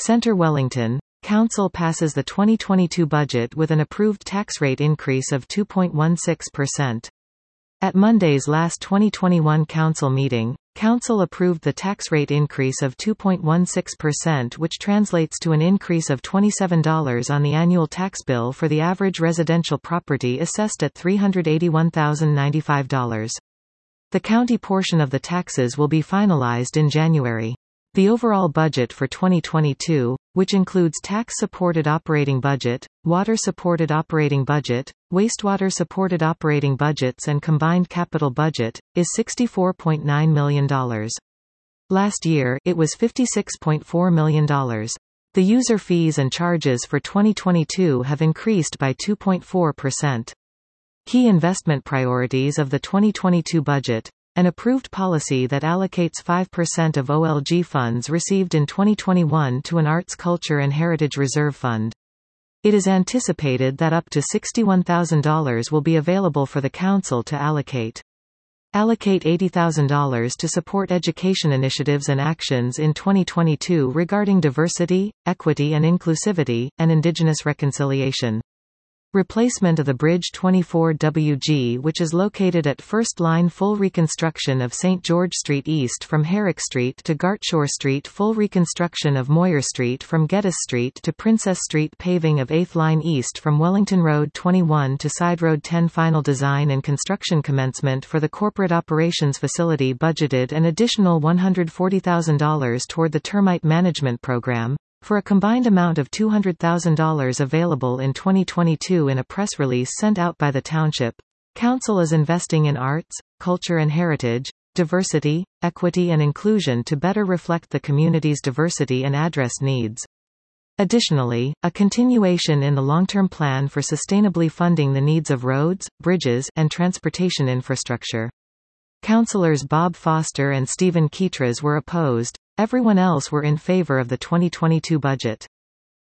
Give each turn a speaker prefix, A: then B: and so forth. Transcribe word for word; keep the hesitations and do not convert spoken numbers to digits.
A: Centre Wellington. Council passes the twenty twenty-two budget with an approved tax rate increase of two point one six percent. At Monday's last twenty twenty-one Council meeting, Council approved the tax rate increase of two point one six percent, which translates to an increase of twenty-seven dollars on the annual tax bill for the average residential property assessed at three hundred eighty-one thousand ninety-five dollars. The county portion of the taxes will be finalized in January. The overall budget for twenty twenty-two, which includes tax-supported operating budget, water-supported operating budget, wastewater-supported operating budgets and combined capital budget, is sixty-four point nine million dollars. Last year, it was fifty-six point four million dollars. The user fees and charges for twenty twenty-two have increased by two point four percent. Key investment priorities of the twenty twenty-two budget. An approved policy that allocates five percent of O L G funds received in twenty twenty-one to an Arts, Culture and Heritage Reserve Fund. It is anticipated that up to sixty-one thousand dollars will be available for the Council to allocate. Allocate eighty thousand dollars to support education initiatives and actions in twenty twenty-two regarding diversity, equity and inclusivity, and Indigenous reconciliation. Replacement of the Bridge twenty-four W G, which is located at First Line. Full reconstruction of Saint George Street East from Herrick Street to Gartshore Street. Full reconstruction of Moyer Street from Geddes Street to Princess Street. Paving of eighth Line East from Wellington Road twenty-one to Side Road ten. Final design and construction commencement for the Corporate Operations Facility. Budgeted an additional one hundred forty thousand dollars toward the Termite Management Program, for a combined amount of two hundred thousand dollars available in twenty twenty-two. In a press release sent out by the Township, Council is investing in arts, culture and heritage, diversity, equity and inclusion to better reflect the community's diversity and address needs. Additionally, a continuation in the long-term plan for sustainably funding the needs of roads, bridges, and transportation infrastructure. Councillors Bob Foster and Stephen Ketras were opposed. Everyone else were in favor of the twenty twenty-two budget.